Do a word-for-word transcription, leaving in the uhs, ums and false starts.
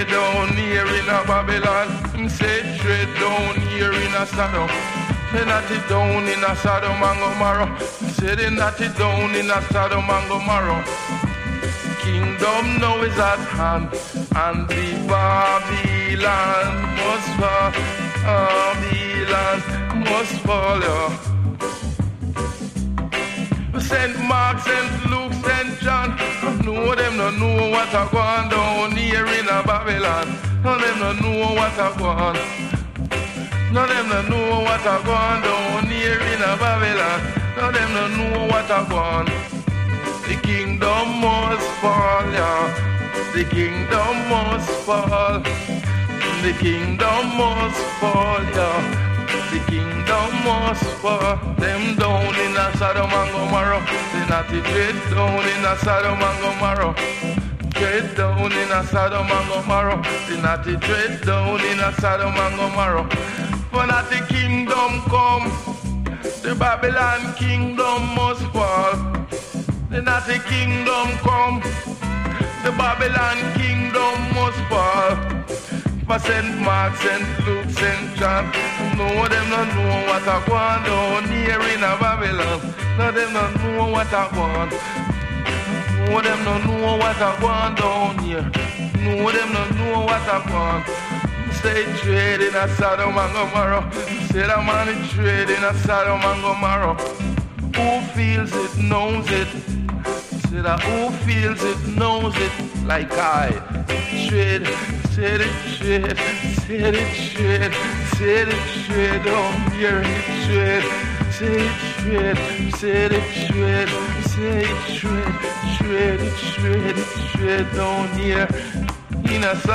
trade down here in a Babylon. Him say trade down here in a Sodom. They not it down in a Sodom and Gomorrah. Say they not it down in a Sodom and Gomorrah. Kingdom now is at hand, and the Babylon must fall. Babylon must fall, yeah. Saint Mark, Saint Luke, Saint John, no them no know what a going down here in a Babylon. No them no know what a going. No them no know what a going down here in a Babylon. No them no know what a going. The kingdom must fall, yeah. The kingdom must fall. The kingdom must fall, yeah. The kingdom must fall. Them down in a Sodom and Gomorrah. They not the dread down in a Sodom and Gomorrah. Dread down in a Sodom and Gomorrah. They not the dread down in a Sodom and Gomorrah. For that the kingdom come, the Babylon kingdom must fall. Then that the kingdom come, the Babylon kingdom must fall. For Saint Mark, Saint Luke, Saint John, no them no know what I want down here in a Babylon. No them no know what I want. No them no know what I want down here. No them no know what I want. Say trade in a Sodom and Gomorrah. Say that man is trade in a Sodom and Gomorrah. Who feels it knows it. Say that who feels it knows it. Like I trade. Say it trade, say it trade, say it trade, don't hear it trade. Say it trade, say it trade, say it trade, trade it, trade it, trade, don't hear. In a